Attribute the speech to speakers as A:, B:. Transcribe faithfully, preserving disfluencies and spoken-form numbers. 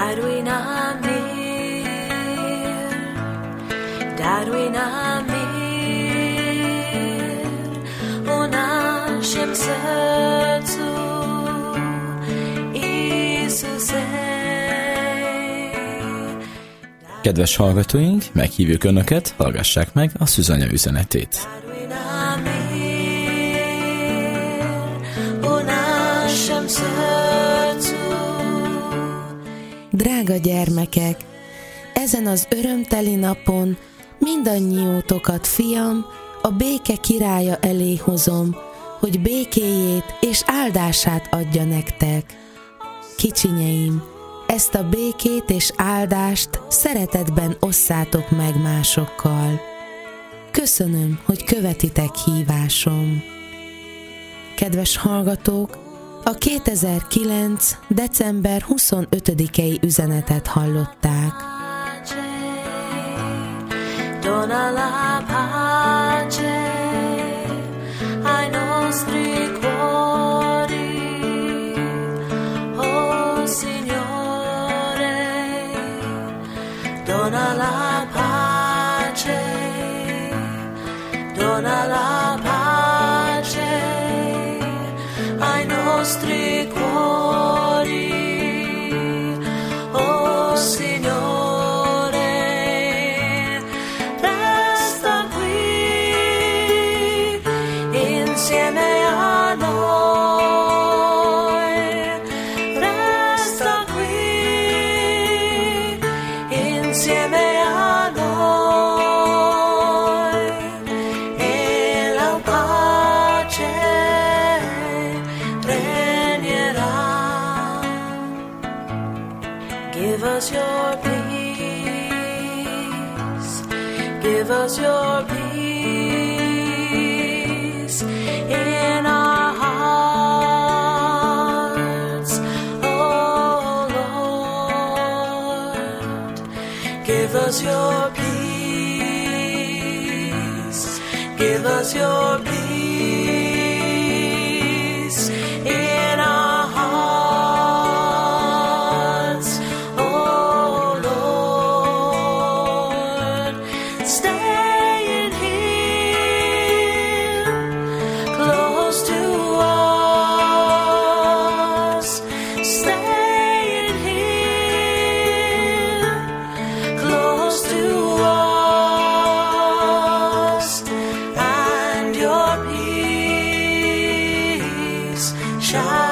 A: Darwin Amir, Darwin Amir, o naszym sercu Jézusé.
B: Kedves hallgatóink, meghívjuk Önöket, hallgassák meg a Szűzanya üzenetét.
C: Drága gyermekek, ezen az örömteli napon mindannyiótokat, fiam, a béke királya elé hozom, hogy békéjét és áldását adja nektek. Kicsinyeim, ezt a békét és áldást szeretetben osszátok meg másokkal. Köszönöm, hogy követitek hívásom. Kedves hallgatók, a kétezer-kilenc. december huszonötödikei üzenetet hallották.
A: Dona la pace ai nostri cuori, oh Signore, dona la pace, dona la pace ai nostri cuori, oh Signore, resta qui insieme a noi, resta qui insieme a noi, e la pace give us your peace, give us your peace in our hearts, oh Lord. Give us your peace, give us your peace in our hearts. Shine.